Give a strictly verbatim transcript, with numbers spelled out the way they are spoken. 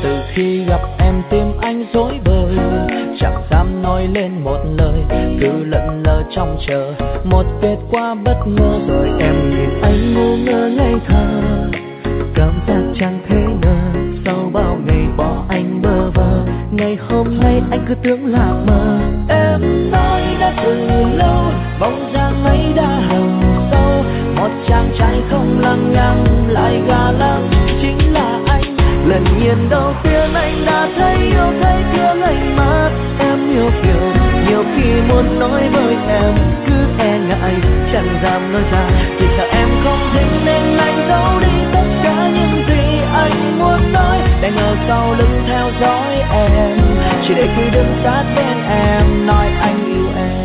Từ khi gặp em tim anh rối bời, chẳng dám nói lên một lời, cứ lẫn lờ trong chờ một kết quả bất ngờ. Rồi em nhìn anh ngu ngơ ngây thơ, cảm giác chẳng thể ngờ sau bao ngày bỏ anh bơ vơ, ngày hôm nay anh cứ tưởng là mơ. Em nói đã từ lâu, bóng dáng ấy đã hằn sâu, một chàng trai không lăng nhăng lại gà lăng chính là anh. Lần nhìn đầu tiên anh đã thấy yêu, thấy thương anh mất em yêu kiều. Nhiều khi muốn nói với em cứ e ngại chẳng dám nói ra, vì sợ em không thích nên anh giấu đi tất cả những gì anh muốn nói. Để ngờ sau lưng theo dõi em, chỉ để khi đứng sát bên em nói anh yêu em.